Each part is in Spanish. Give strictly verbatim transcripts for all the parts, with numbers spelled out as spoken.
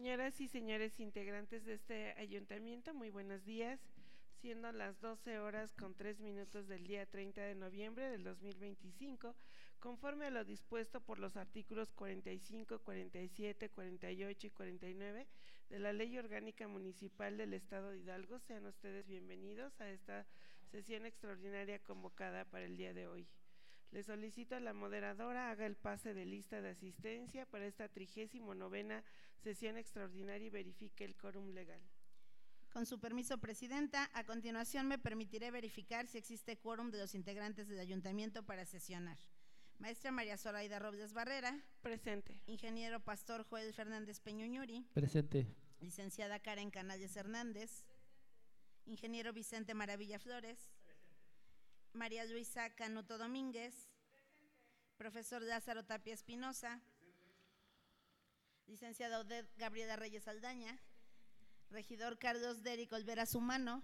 Señoras y señores integrantes de este ayuntamiento, muy buenos días, siendo las doce horas con tres minutos del día treinta de noviembre del dos mil veinticinco, conforme a lo dispuesto por los artículos cuarenta y cinco, cuarenta y siete, cuarenta y ocho y cuarenta y nueve de la Ley Orgánica Municipal del Estado de Hidalgo. Sean ustedes bienvenidos a esta sesión extraordinaria convocada para el día de hoy. Le solicito a la moderadora haga el pase de lista de asistencia para esta trigésimo novena sesión extraordinaria y verifique el quórum legal. Con su permiso, Presidenta, a continuación me permitiré verificar si existe quórum de los integrantes del Ayuntamiento para sesionar. Maestra María Zoraida Robles Barrera. Presente. Ingeniero Pastor Joel Fernández Peñuñuri. Presente. Licenciada Karen Canales Hernández. Ingeniero Vicente Maravilla Flores. María Luisa Canuto Domínguez. Profesor Lázaro Tapia Espinosa. Licenciada Odette Gabriela Reyes Aldaña. Regidor Carlos Deric Olvera Sumano.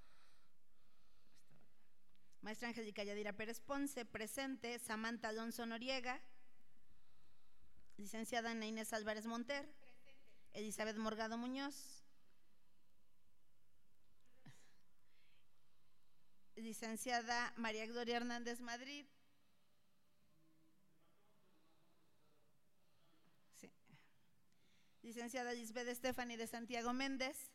Maestra Angélica Yadira Pérez Ponce. Presente. Samantha Alonso Noriega. Licenciada Ana Inés Álvarez Monter. Presente. Elizabeth Morgado Muñoz. Licenciada María Gloria Hernández Madrid. Sí. Licenciada Lisbeth Estefany de Santiago Méndez.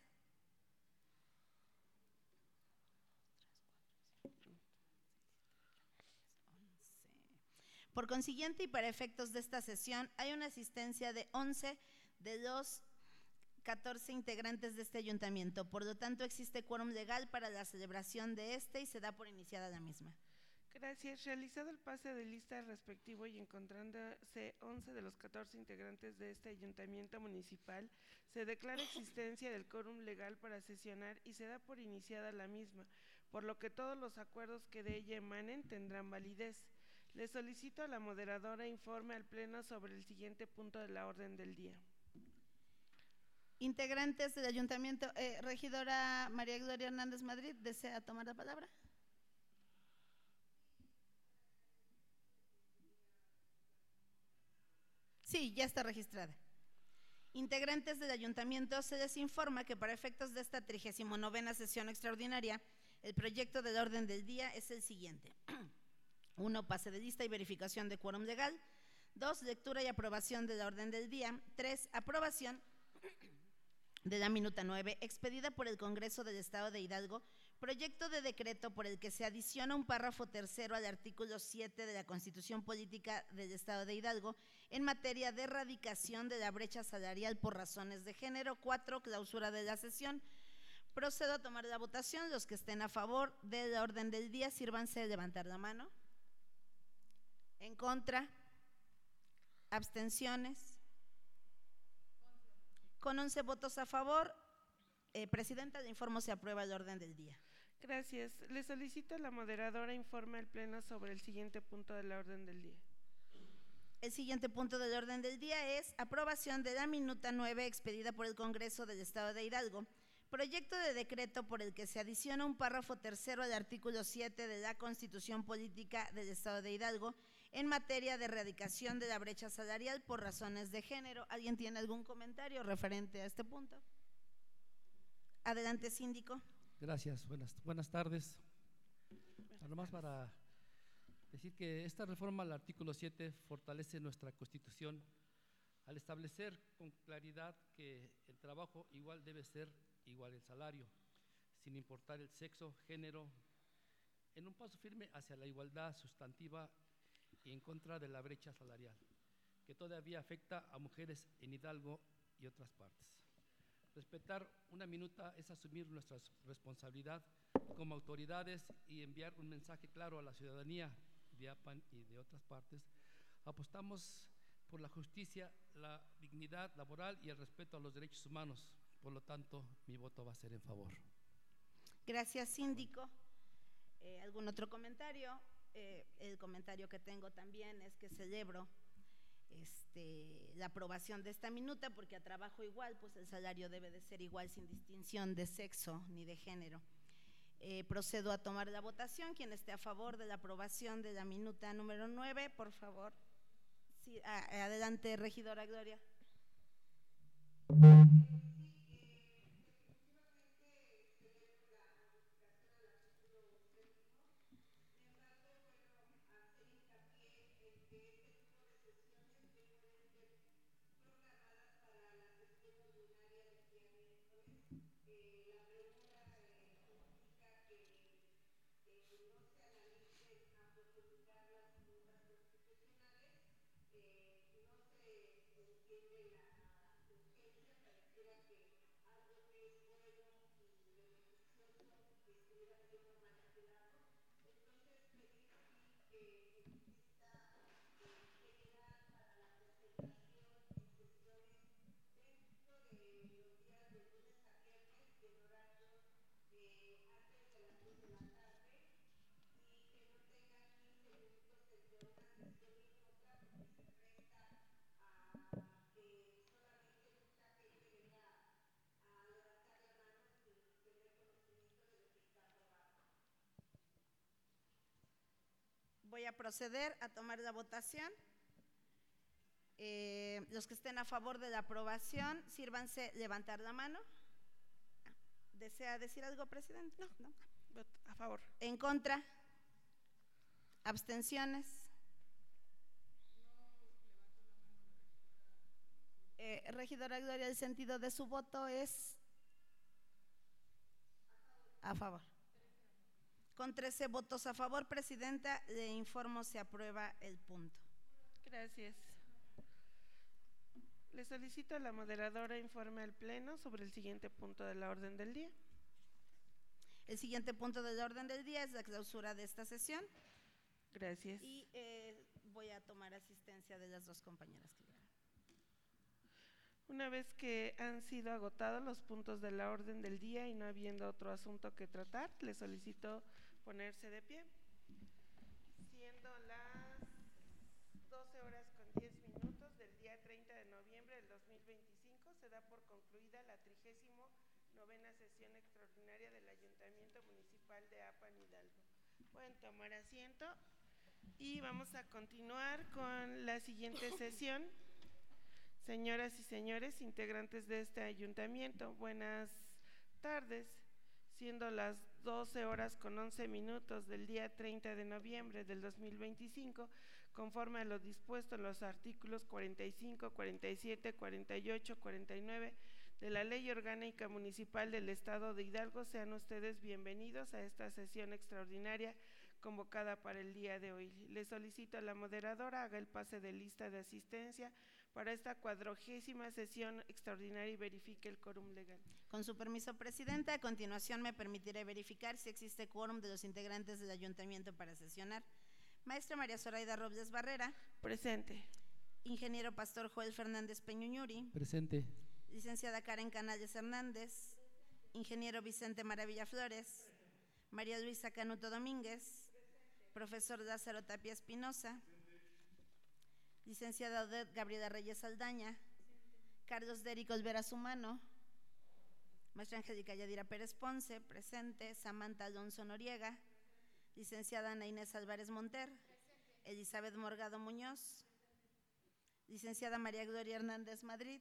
Por consiguiente y para efectos de esta sesión, hay una asistencia de once de los catorce integrantes de este ayuntamiento. Por lo tanto, existe quórum legal para la celebración de este y se da por iniciada la misma. Gracias. Realizado el pase de lista respectivo y encontrándose once de los catorce integrantes de este ayuntamiento municipal, se declara existencia del quórum legal para sesionar y se da por iniciada la misma, por lo que todos los acuerdos que de ella emanen tendrán validez. Le solicito a la moderadora informe al Pleno sobre el siguiente punto de la orden del día. Integrantes del ayuntamiento, eh, regidora María Gloria Hernández Madrid, ¿desea tomar la palabra? Sí, ya está registrada. Integrantes del ayuntamiento, se les informa que para efectos de esta trigésimo novena sesión extraordinaria, el proyecto del orden del día es el siguiente. Uno, pase de lista y verificación de quórum legal. Dos, lectura y aprobación de la orden del día. Tres, aprobación de la minuta nueve, expedida por el Congreso del Estado de Hidalgo, proyecto de decreto por el que se adiciona un párrafo tercero al artículo siete de la Constitución Política del Estado de Hidalgo en materia de erradicación de la brecha salarial por razones de género. Cuatro, clausura de la sesión. Procedo a tomar la votación. Los que estén a favor de la orden del día, sírvanse de levantar la mano. En contra, abstenciones. Con once votos a favor, eh, Presidenta, le informo se aprueba el orden del día. Gracias. Le solicito a la moderadora informe al Pleno sobre el siguiente punto de la orden del día. El siguiente punto del orden del día es aprobación de la minuta nueve expedida por el Congreso del Estado de Hidalgo, proyecto de decreto por el que se adiciona un párrafo tercero al artículo siete de la Constitución Política del Estado de Hidalgo en materia de erradicación de la brecha salarial por razones de género. ¿Alguien tiene algún comentario referente a este punto? Adelante, síndico. Gracias, buenas, buenas tardes. Nomás para decir que esta reforma al artículo siete fortalece nuestra Constitución al establecer con claridad que el trabajo igual debe ser igual el salario, sin importar el sexo, género, en un paso firme hacia la igualdad sustantiva y en contra de la brecha salarial, que todavía afecta a mujeres en Hidalgo y otras partes. Respetar una minuta es asumir nuestra responsabilidad como autoridades y enviar un mensaje claro a la ciudadanía de Apan y de otras partes. Apostamos por la justicia, la dignidad laboral y el respeto a los derechos humanos. Por lo tanto, mi voto va a ser en favor. Gracias, síndico. Eh, ¿Algún otro comentario? Eh, el comentario que tengo también es que celebro este, la aprobación de esta minuta, porque a trabajo igual, pues el salario debe de ser igual sin distinción de sexo ni de género. Eh, procedo a tomar la votación. Quien esté a favor de la aprobación de la minuta número nueve, por favor. Sí, adelante, regidora Gloria. Voy a proceder a tomar la votación. Eh, los que estén a favor de la aprobación, sírvanse levantar la mano. ¿Desea decir algo, presidente? No, no. A favor. ¿En contra? ¿Abstenciones? Eh, regidora Gloria, el sentido de su voto es a favor. Con trece votos a favor, presidenta, le informo se aprueba el punto. Gracias. Le solicito a la moderadora informe al Pleno sobre el siguiente punto de la orden del día. El siguiente punto del orden del día es la clausura de esta sesión. Gracias. Y eh, voy a tomar asistencia de las dos compañeras que llegaron. Una vez que han sido agotados los puntos de la orden del día y no habiendo otro asunto que tratar, le solicito ponerse de pie. Siendo las doce horas con diez minutos del día treinta de noviembre del dos mil veinticinco, se da por concluida la trigésimo novena sesión extraordinaria del Ayuntamiento Municipal de Apan, Hidalgo. Pueden tomar asiento y vamos a continuar con la siguiente sesión. Señoras y señores integrantes de este ayuntamiento, buenas tardes. Siendo las doce horas con once minutos del día treinta de noviembre del dos mil veinticinco, conforme a lo dispuesto en los artículos cuarenta y cinco, cuarenta y siete, cuarenta y ocho, cuarenta y nueve de la Ley Orgánica Municipal del Estado de Hidalgo, sean ustedes bienvenidos a esta sesión extraordinaria convocada para el día de hoy. Le solicito a la moderadora haga el pase de lista de asistencia para esta cuadragésima sesión extraordinaria y verifique el quórum legal. Con su permiso, presidenta, a continuación me permitiré verificar si existe quórum de los integrantes del ayuntamiento para sesionar. Maestra María Zoraida Robles Barrera. Presente. Ingeniero Pastor Joel Fernández Peñuñuri. Presente. Licenciada Karen Canales Hernández. Ingeniero Vicente Maravilla Flores. María Luisa Canuto Domínguez. Profesor Lázaro Tapia Espinosa. Licenciada Odette Gabriela Reyes Saldaña. Carlos Dérico Olvera Sumano. Maestra Angélica Yadira Pérez Ponce, presente. Samantha Alonso Noriega. Licenciada Ana Inés Álvarez Monter. Elizabeth Morgado Muñoz. Licenciada María Gloria Hernández Madrid.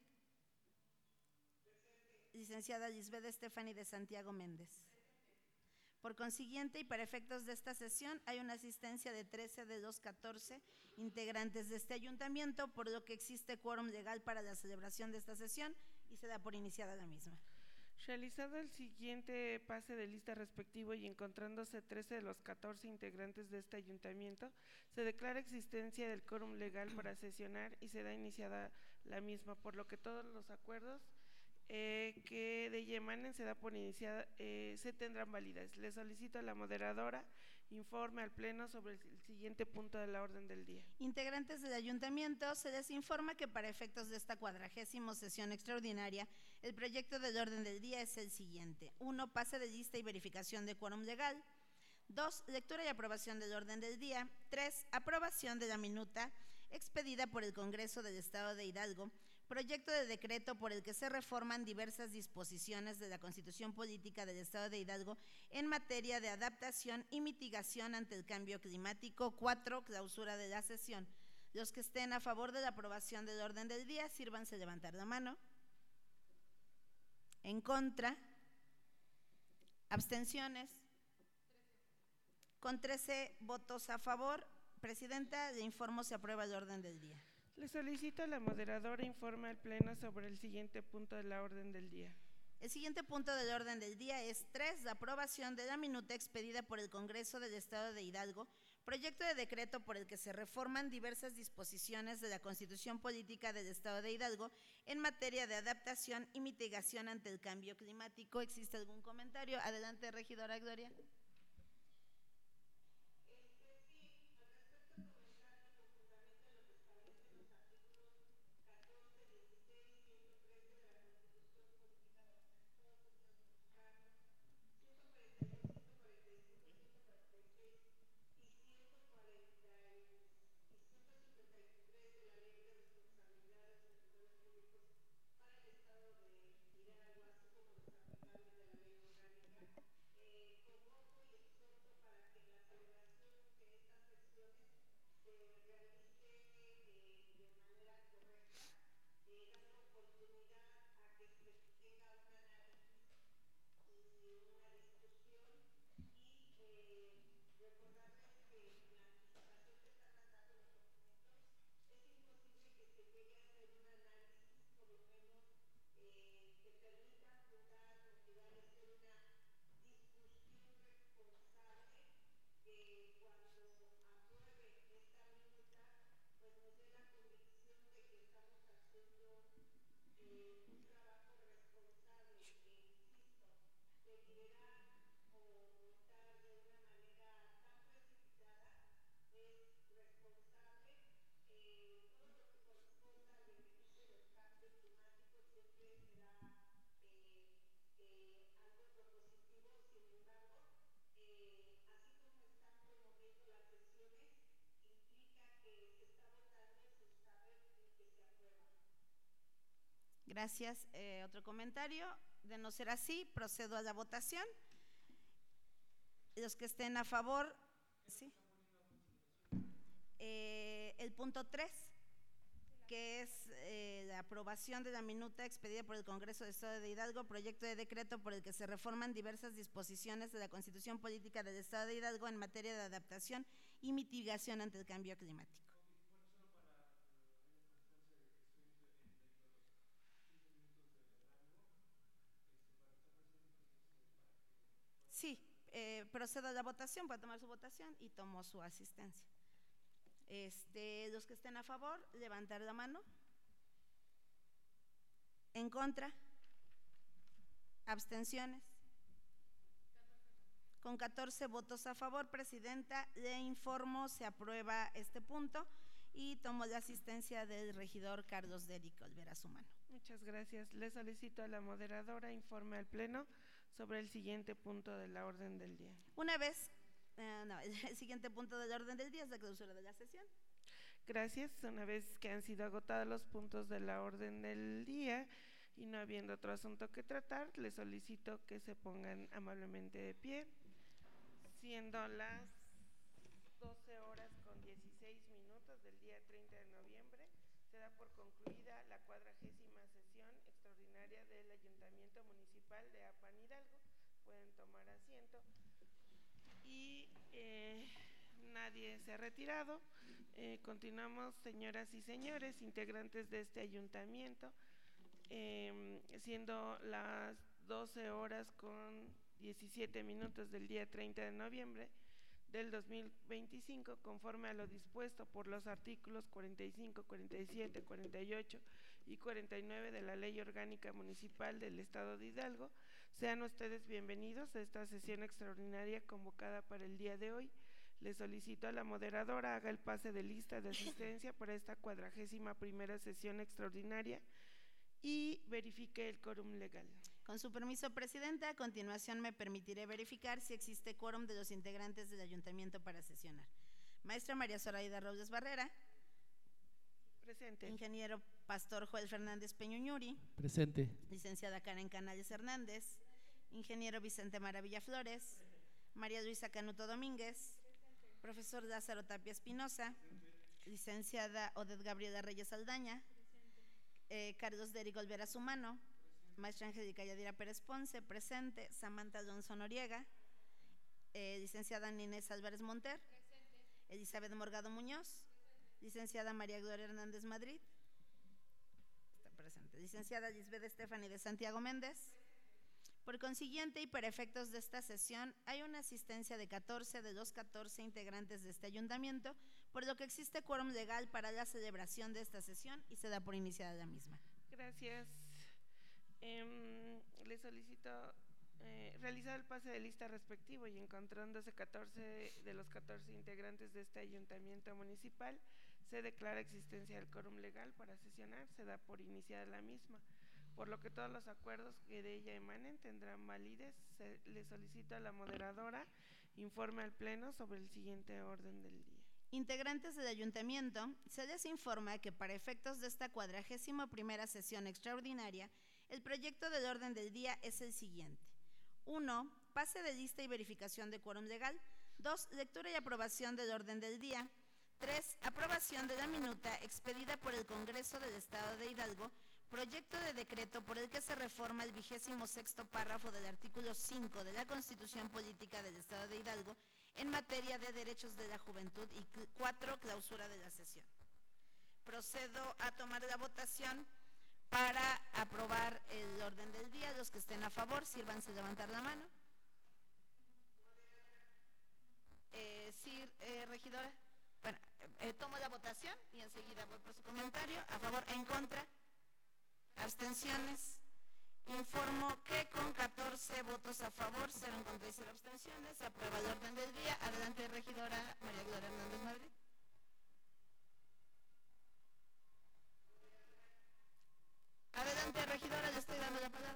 Licenciada Lisbeth Estefani de Santiago Méndez. Por consiguiente, y para efectos de esta sesión, hay una asistencia de trece de los catorce integrantes de este ayuntamiento, por lo que existe quórum legal para la celebración de esta sesión y se da por iniciada la misma. Realizado el siguiente pase de lista respectivo y encontrándose trece de los catorce integrantes de este ayuntamiento, se declara existencia del quórum legal para sesionar y se da iniciada la misma, por lo que todos los acuerdos Eh, que de ella emanen se da por iniciada, eh, se tendrán validez. Le solicito a la moderadora informe al Pleno sobre el siguiente punto de la orden del día. Integrantes del ayuntamiento, se les informa que para efectos de esta cuadragésima sesión extraordinaria, el proyecto del orden del día es el siguiente. uno. Pase de lista y verificación de quórum legal. dos. Lectura y aprobación del orden del día. tres. Aprobación de la minuta expedida por el Congreso del Estado de Hidalgo. Proyecto de decreto por el que se reforman diversas disposiciones de la Constitución Política del Estado de Hidalgo en materia de adaptación y mitigación ante el cambio climático. cuatro. Clausura de la sesión. Los que estén a favor de la aprobación del orden del día, sírvanse levantar la mano. En contra. Abstenciones. Con trece votos a favor, presidenta, le informo se aprueba el orden del día. Le solicito a la moderadora informe al Pleno sobre el siguiente punto de la orden del día. El siguiente punto del orden del día es tres. La aprobación de la minuta expedida por el Congreso del Estado de Hidalgo, proyecto de decreto por el que se reforman diversas disposiciones de la Constitución Política del Estado de Hidalgo en materia de adaptación y mitigación ante el cambio climático. ¿Existe algún comentario? Adelante, regidora Gloria. Gracias. Eh, otro comentario. De no ser así, procedo a la votación. Los que estén a favor, ¿sí? Eh, el punto tres, que es eh, la aprobación de la minuta expedida por el Congreso del Estado de Hidalgo, proyecto de decreto por el que se reforman diversas disposiciones de la Constitución Política del Estado de Hidalgo en materia de adaptación y mitigación ante el cambio climático. Sí, eh, procedo a la votación, para tomar su votación y tomo su asistencia. Este, los que estén a favor, levantar la mano. En contra. Abstenciones. Con catorce votos a favor, Presidenta, le informo, se aprueba este punto y tomo la asistencia del regidor Carlos Déric Olvera Sumano. Muchas gracias. Le solicito a la moderadora informe al Pleno sobre el siguiente punto de la orden del día. Una vez, eh, no, el siguiente punto del orden del día es la clausura de la sesión. Gracias. Una vez que han sido agotados los puntos de la orden del día y no habiendo otro asunto que tratar, les solicito que se pongan amablemente de pie, siendo las doce horas con dieciséis minutos del día treinta de noviembre, se da por concluida la cuadragésima sesión extraordinaria del Ayuntamiento Municipal de Apan Hidalgo. Pueden tomar asiento. Y eh, nadie se ha retirado. Eh, continuamos, señoras y señores, integrantes de este ayuntamiento, eh, siendo las doce horas con diecisiete minutos del día treinta de noviembre del dos mil veinticinco, conforme a lo dispuesto por los artículos cuarenta y cinco, cuarenta y siete, cuarenta y ocho y cuarenta y nueve de la Ley Orgánica Municipal del Estado de Hidalgo. Sean ustedes bienvenidos a esta sesión extraordinaria convocada para el día de hoy. Le solicito a la moderadora haga el pase de lista de asistencia para esta cuadragésima primera sesión extraordinaria y verifique el quórum legal. Con su permiso, Presidenta, a continuación me permitiré verificar si existe quórum de los integrantes del Ayuntamiento para sesionar. Maestra María Zoraida Robles Barrera. Presente. Ingeniero Pastor Joel Fernández Peñuñuri. Presente. Licenciada Karen Canales Hernández. Ingeniero Vicente Maravilla Flores. María Luisa Canuto Domínguez. Presente. Profesor Lázaro Tapia Espinosa. Licenciada Odette Gabriela Reyes Aldaña. Eh, Carlos Déric Olvera Sumano. Maestra Angélica Yadira Pérez Ponce, presente. Samantha Alonso Noriega. Eh, licenciada Ninés Álvarez Monter. Presente. Elizabeth Morgado Muñoz. Presente. Licenciada María Gloria Hernández Madrid. Está presente. Licenciada Lisbeth Estefany de Santiago Méndez. Por consiguiente y para efectos de esta sesión, hay una asistencia de catorce de los catorce integrantes de este ayuntamiento, por lo que existe quórum legal para la celebración de esta sesión y se da por iniciada la misma. Gracias. Eh, le solicito eh, realizar el pase de lista respectivo y encontrándose catorce de los catorce integrantes de este ayuntamiento municipal, se declara existencia del quórum legal para sesionar, se da por iniciada la misma, por lo que todos los acuerdos que de ella emanen tendrán validez. Se, le solicito a la moderadora informe al Pleno sobre el siguiente orden del día. Integrantes del ayuntamiento, se les informa que para efectos de esta cuadragésima primera sesión extraordinaria, el proyecto del orden del día es el siguiente. uno. Pase de lista y verificación de quórum legal. dos. Lectura y aprobación del orden del día. tres. Aprobación de la minuta expedida por el Congreso del Estado de Hidalgo, proyecto de decreto por el que se reforma el vigésimo sexto párrafo del artículo cinco de la Constitución Política del Estado de Hidalgo en materia de derechos de la juventud. Y cuatro. Clausura de la sesión. Procedo a tomar la votación para aprobar el orden del día. Los que estén a favor, sírvanse levantar la mano. Eh, sí, eh, regidora. Bueno, eh, tomo la votación y enseguida voy por su comentario. A favor, en contra. Abstenciones. Informo que con catorce votos a favor, cero en contra y cero abstenciones, se aprueba el orden del día. Adelante, regidora María Gloria Hernández Madrid. Adelante, regidora, le estoy dando la palabra.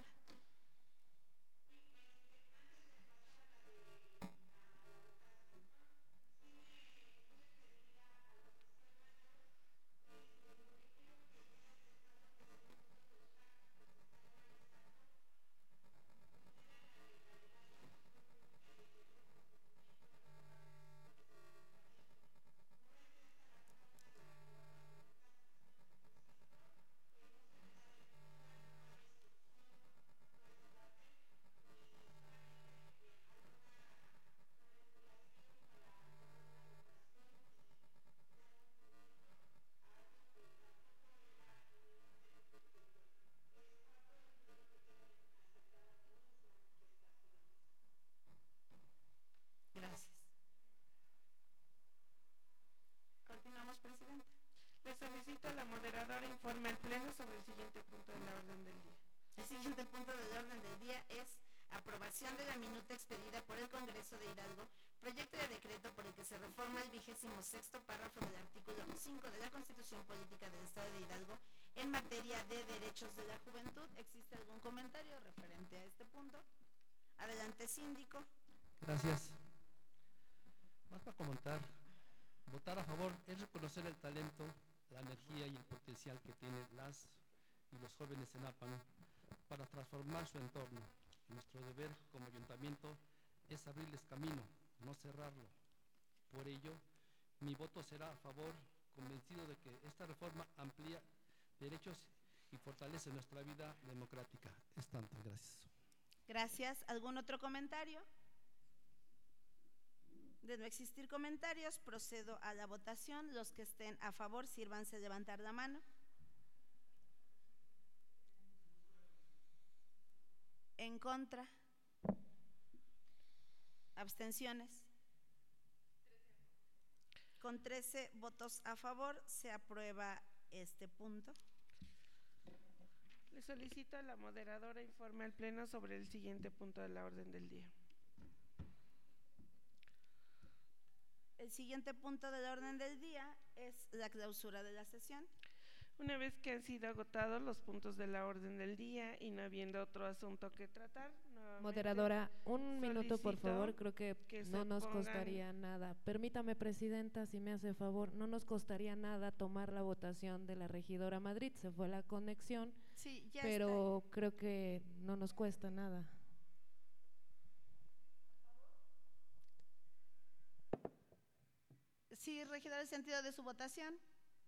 solicito a la moderadora informe al Pleno sobre el siguiente punto de la orden del día. El siguiente punto del orden del día es aprobación de la minuta expedida por el Congreso de Hidalgo, proyecto de decreto por el que se reforma el vigésimo sexto párrafo del artículo cinco de la Constitución Política del Estado de Hidalgo en materia de derechos de la juventud. ¿Existe algún comentario referente a este punto? Adelante, síndico. Gracias. Más para comentar, votar a favor es reconocer el talento, la energía y el potencial que tienen las y los jóvenes en Ápano para transformar su entorno. Nuestro deber como ayuntamiento es abrirles camino, no cerrarlo. Por ello, mi voto será a favor, convencido de que esta reforma amplía derechos y fortalece nuestra vida democrática. Es tanto, gracias. Gracias. ¿Algún otro comentario? De no existir comentarios, procedo a la votación. Los que estén a favor, sírvanse a levantar la mano. En contra. Abstenciones. Con trece votos a favor, se aprueba este punto. Le solicito a la moderadora informe al Pleno sobre el siguiente punto de la orden del día. El siguiente punto del orden del día es la clausura de la sesión. Una vez que han sido agotados los puntos de la orden del día y no habiendo otro asunto que tratar, moderadora, un minuto por favor, creo que, que no nos pongan... costaría nada. Permítame, presidenta, si me hace favor, no nos costaría nada tomar la votación de la regidora Madrid, se fue la conexión, sí, ya pero está. Creo que no nos cuesta nada. Sí, regidor, el sentido de su votación.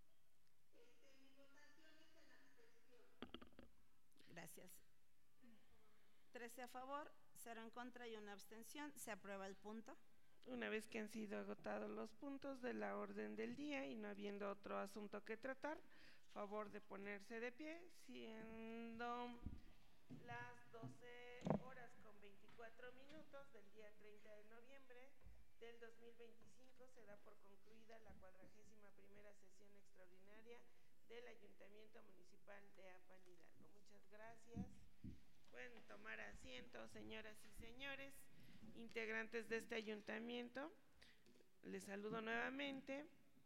Gracias. trece a favor, cero en contra y una abstención. Se aprueba el punto. Una vez que han sido agotados los puntos de la orden del día y no habiendo otro asunto que tratar, favor de ponerse de pie, siendo las doce horas con veinticuatro minutos del día treinta de noviembre del dos mil veinticinco, se da por concluida la cuadragésima primera sesión extraordinaria del Ayuntamiento Municipal de Apan Hidalgo. Muchas gracias. Pueden tomar asiento, señoras y señores, integrantes de este ayuntamiento. Les saludo nuevamente,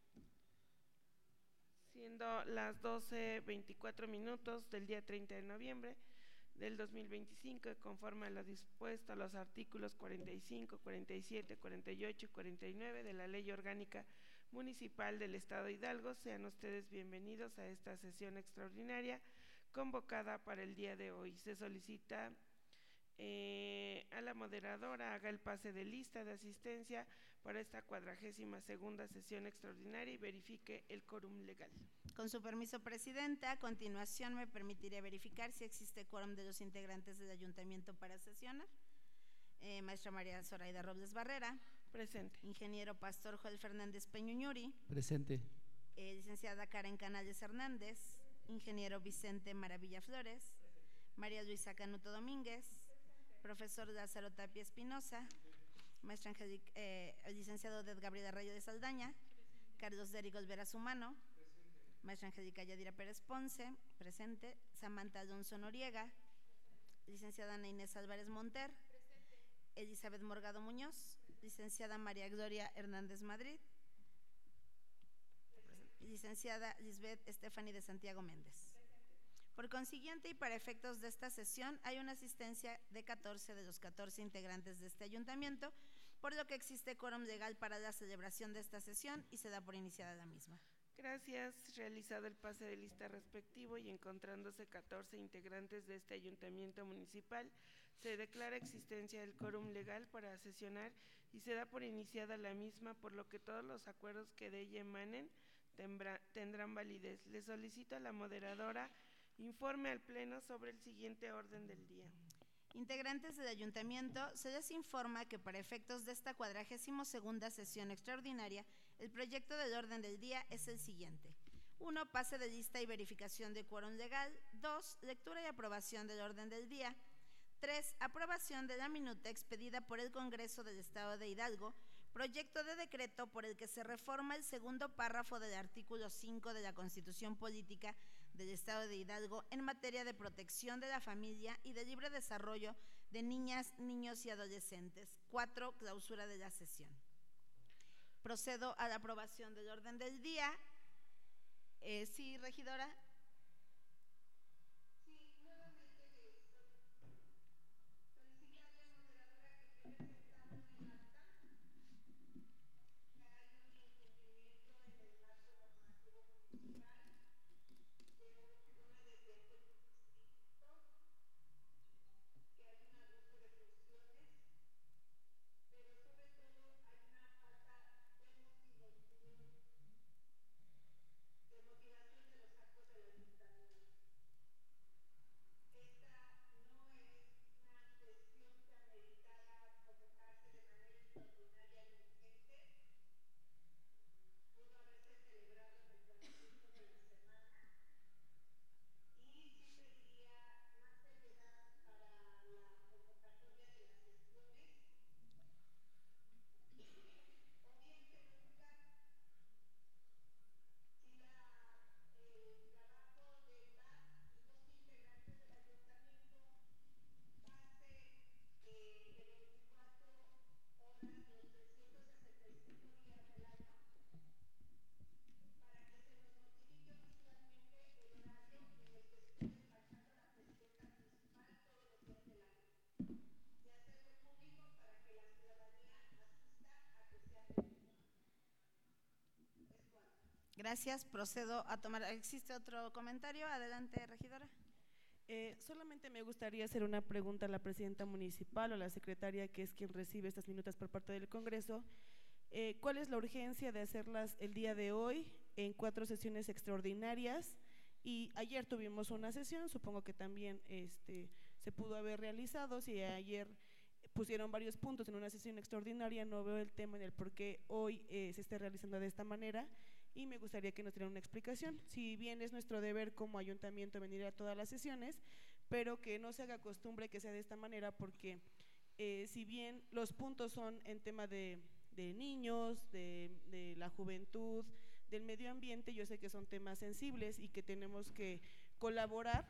siendo las doce veinticuatro minutos del día treinta de noviembre del dos mil veinticinco, conforme a lo dispuesto a los artículos cuarenta y cinco, cuarenta y siete, cuarenta y ocho y cuarenta y nueve de la Ley Orgánica Municipal del Estado de Hidalgo. Sean ustedes bienvenidos a esta sesión extraordinaria convocada para el día de hoy. Se solicita eh, a la moderadora haga el pase de lista de asistencia para esta cuadragésima segunda sesión extraordinaria y verifique el quórum legal. Con su permiso, presidenta, a continuación me permitiré verificar si existe quórum de los integrantes del ayuntamiento para sesionar. Eh, maestra María Zoraida Robles Barrera. Presente. Ingeniero Pastor Joel Fernández Peñuñuri. Presente. Eh, licenciada Karen Canales Hernández. Ingeniero Vicente Maravilla Flores. María Luisa Canuto Domínguez. Profesor Lázaro Tapia Espinosa. Maestra Angélica, eh, el licenciado Oded Gabriela Rayo de Saldaña. Carlos Derigo Olvera Sumano. Maestra Angélica Yadira Pérez Ponce, presente. Samantha Alonso Noriega. Licenciada Ana Inés Álvarez Monter. Presente. Elizabeth Morgado Muñoz. Licenciada María Gloria Hernández Madrid. Presente. Licenciada Lisbeth Estefany de Santiago Méndez. Presente. Por consiguiente y para efectos de esta sesión, hay una asistencia de catorce de los catorce integrantes de este ayuntamiento, por lo que existe quórum legal para la celebración de esta sesión y se da por iniciada la misma. Gracias. Realizado el pase de lista respectivo y encontrándose catorce integrantes de este ayuntamiento municipal, se declara existencia del quórum legal para sesionar y se da por iniciada la misma, por lo que todos los acuerdos que de ella emanen tendrá, tendrán validez. Le solicito a la moderadora informe al Pleno sobre el siguiente orden del día. Integrantes del ayuntamiento, se les informa que para efectos de esta cuadragésimo segunda sesión extraordinaria, el proyecto del orden del día es el siguiente. uno. Pase de lista y verificación de quórum legal. dos. Lectura y aprobación del orden del día. tres. Aprobación de la minuta expedida por el Congreso del Estado de Hidalgo, Proyecto de decreto por el que se reforma el segundo párrafo del artículo cinco de la Constitución Política del Estado de Hidalgo en materia de protección de la familia y de libre desarrollo de niñas, niños y adolescentes. Cuatro, clausura de la sesión. Procedo a la aprobación del orden del día. Eh, sí, regidora. Gracias, procedo a tomar. ¿Existe otro comentario? Adelante, regidora. Eh, solamente me gustaría hacer una pregunta a la presidenta municipal o a la secretaria, que es quien recibe estas minutas por parte del Congreso. Eh, ¿Cuál es la urgencia de hacerlas el día de hoy en cuatro sesiones extraordinarias? Y ayer tuvimos una sesión, supongo que también este, se pudo haber realizado. Si ayer pusieron varios puntos en una sesión extraordinaria, no veo el tema en el por qué hoy eh, se esté realizando de esta manera. Y me gustaría que nos dieran una explicación. Si bien es nuestro deber como ayuntamiento venir a todas las sesiones, pero que no se haga costumbre que sea de esta manera, porque eh, si bien los puntos son en tema de, de niños, de, de la juventud, del medio ambiente, yo sé que son temas sensibles y que tenemos que colaborar,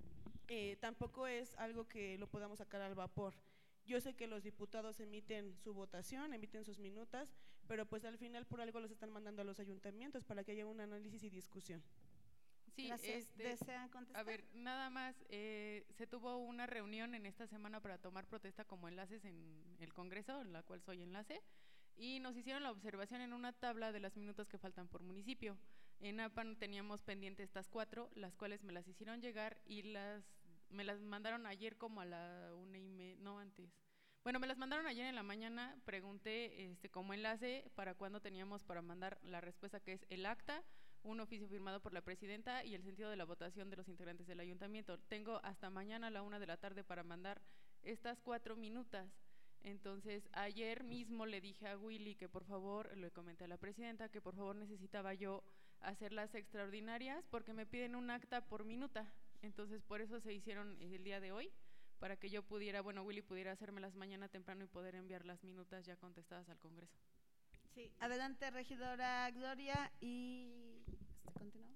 eh, tampoco es algo que lo podamos sacar al vapor. Yo sé que los diputados emiten su votación, emiten sus minutas, pero pues al final por algo los están mandando a los ayuntamientos para que haya un análisis y discusión. Sí, Gracias. este, ¿Desean contestar? A ver, nada más, eh, se tuvo una reunión en esta semana para tomar protesta como enlaces en el Congreso, en la cual soy enlace, y nos hicieron la observación en una tabla de las minutos que faltan por municipio. En A P A N teníamos pendientes estas cuatro, las cuales me las hicieron llegar y las me las mandaron ayer como a la una y media, no antes. Bueno, me las mandaron ayer en la mañana, pregunté este, como enlace para cuándo teníamos para mandar la respuesta, que es el acta, un oficio firmado por la presidenta y el sentido de la votación de los integrantes del ayuntamiento. Tengo hasta mañana a la una de la tarde para mandar estas cuatro minutas. Entonces, ayer mismo le dije a Willy que por favor, le comenté a la presidenta que por favor necesitaba yo hacer las extraordinarias porque me piden un acta por minuta. Entonces, por eso se hicieron el día de hoy, para que yo pudiera, bueno, Willy pudiera hacérmelas mañana temprano y poder enviar las minutas ya contestadas al Congreso. Sí, adelante, regidora Gloria, y este, continuamos.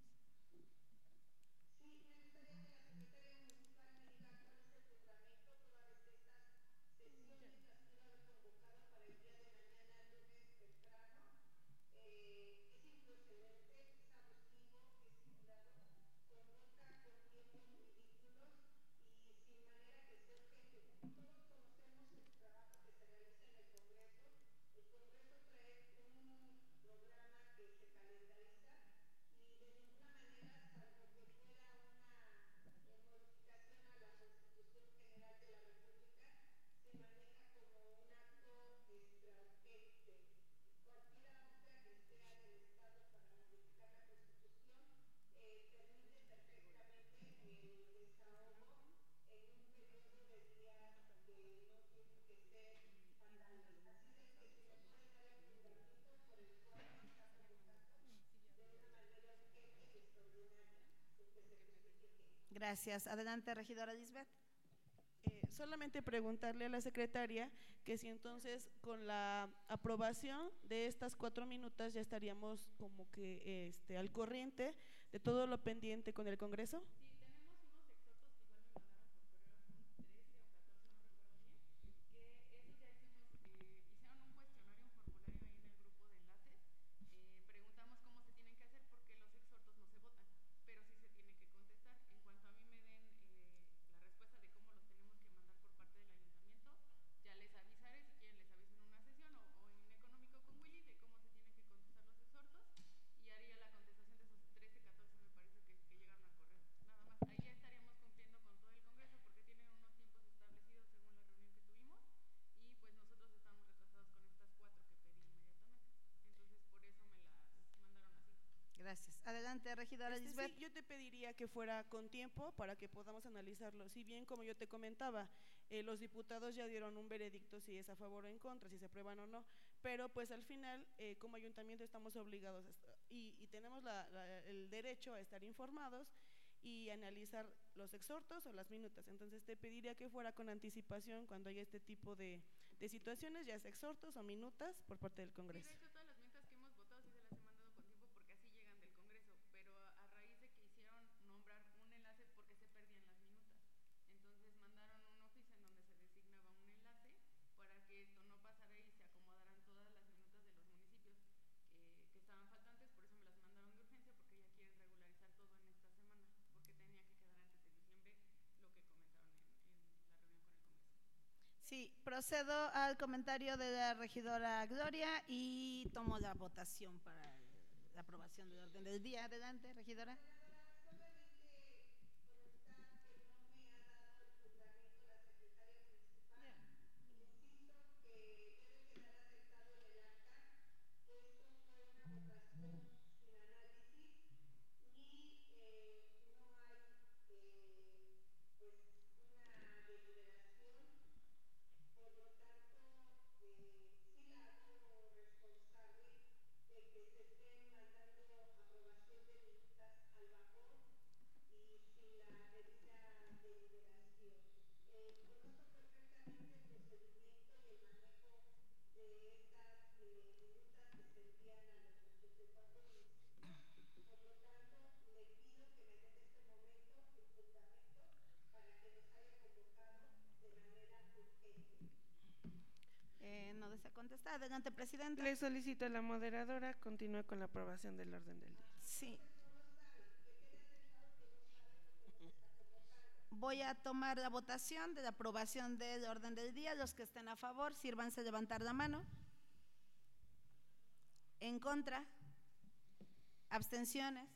Gracias. Adelante, regidora Lisbeth. Eh, solamente preguntarle a la secretaria que si entonces con la aprobación de estas cuatro minutas ya estaríamos como que este, al corriente de todo lo pendiente con el Congreso. Gracias. Adelante, regidora Este, Lisbeth. sí, yo te pediría que fuera con tiempo para que podamos analizarlo. Si bien, como yo te comentaba, eh, los diputados ya dieron un veredicto si es a favor o en contra, si se aprueban o no, pero pues al final, eh, como ayuntamiento estamos obligados a estar, y, y tenemos la, la, el derecho a estar informados y analizar los exhortos o las minutas. Entonces te pediría que fuera con anticipación cuando haya este tipo de, de situaciones, ya sea exhortos o minutas por parte del Congreso. Sí, de hecho, todas las minutas que hemos votado sí se las he mandado con tiempo porque así llegan del Congreso, pero a, a raíz de que hicieron nombrar un enlace porque se perdían las minutas. Entonces mandaron un oficio en donde se designaba un enlace para que esto no pasara y se acomodaran todas las minutas de los municipios eh, que estaban faltantes, por eso me las mandaron de urgencia porque ya quieren regularizar todo en esta semana, porque tenía que quedar antes de diciembre lo que comentaron en, en la reunión con el Congreso. Sí, procedo al comentario de la regidora Gloria y tomo la votación para la aprobación del orden del día. Adelante, regidora. Eh, no desea contestar. Adelante, presidenta. Le solicito a la moderadora continúe con la aprobación del orden del día. Sí. Voy a tomar la votación de la aprobación del orden del día. Los que estén a favor, sírvanse levantar la mano. En contra. Abstenciones.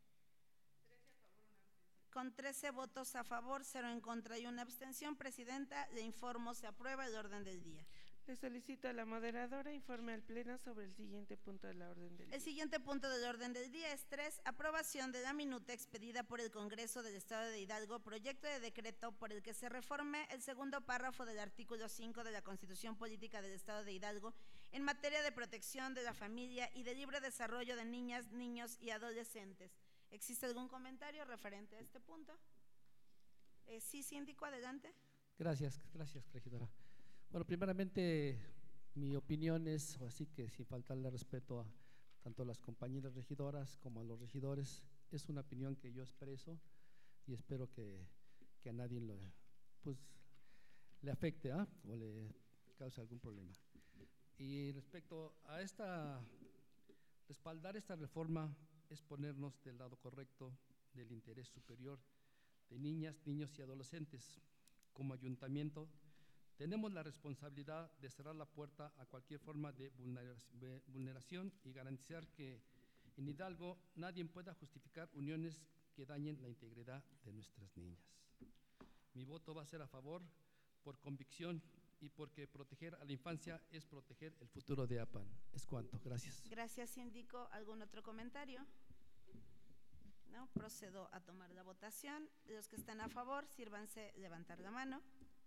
Con trece votos a favor, cero en contra y una abstención, presidenta, le informo, se aprueba el orden del día. Le solicito a la moderadora informe al Pleno sobre el siguiente punto de la orden del día. El siguiente punto del orden del día es tres, aprobación de la minuta expedida por el Congreso del Estado de Hidalgo, proyecto de decreto por el que se reforme el segundo párrafo del artículo cinco de la Constitución Política del Estado de Hidalgo en materia de protección de la familia y de libre desarrollo de niñas, niños y adolescentes. ¿Existe algún comentario referente a este punto? Eh, sí, síndico, adelante. Gracias, gracias, regidora. Bueno, primeramente, mi opinión es, así que sin faltarle respeto a tanto a las compañeras regidoras como a los regidores, es una opinión que yo expreso y espero que, que a nadie lo, pues, le afecte ¿eh? o le cause algún problema. Y respecto a esta, respaldar esta reforma es ponernos del lado correcto del interés superior de niñas, niños y adolescentes. Como ayuntamiento, tenemos la responsabilidad de cerrar la puerta a cualquier forma de vulneración y garantizar que en Hidalgo nadie pueda justificar uniones que dañen la integridad de nuestras niñas. Mi voto va a ser a favor por convicción y porque proteger a la infancia es proteger el futuro de APAN. Es cuanto. Gracias. Gracias, síndico. ¿Algún otro comentario? No, procedo a tomar la votación. Los que están a favor, sírvanse levantar la mano.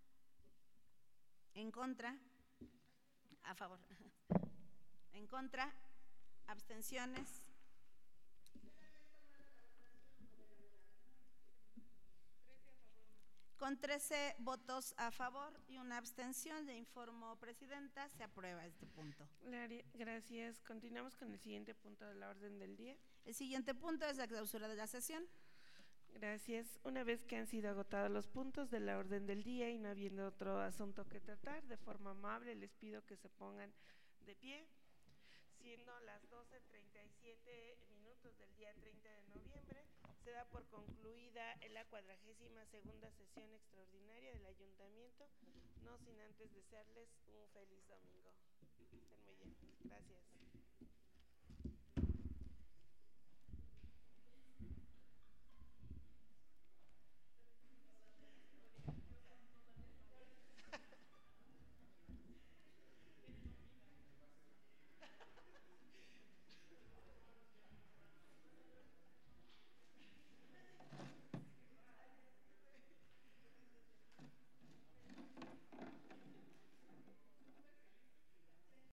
En contra, a favor. En contra, abstenciones. Con trece votos a favor y una abstención, le informo, presidenta, se aprueba este punto. Gracias. Continuamos con el siguiente punto de la orden del día. El siguiente punto es la clausura de la sesión. Gracias. Una vez que han sido agotados los puntos de la orden del día y no habiendo otro asunto que tratar, de forma amable les pido que se pongan de pie, siendo las doce treinta y siete minutos del día treinta de noviembre, se da por concluida la cuadragésima segunda sesión extraordinaria del Ayuntamiento, no sin antes desearles un feliz domingo. Estén muy bien. Gracias.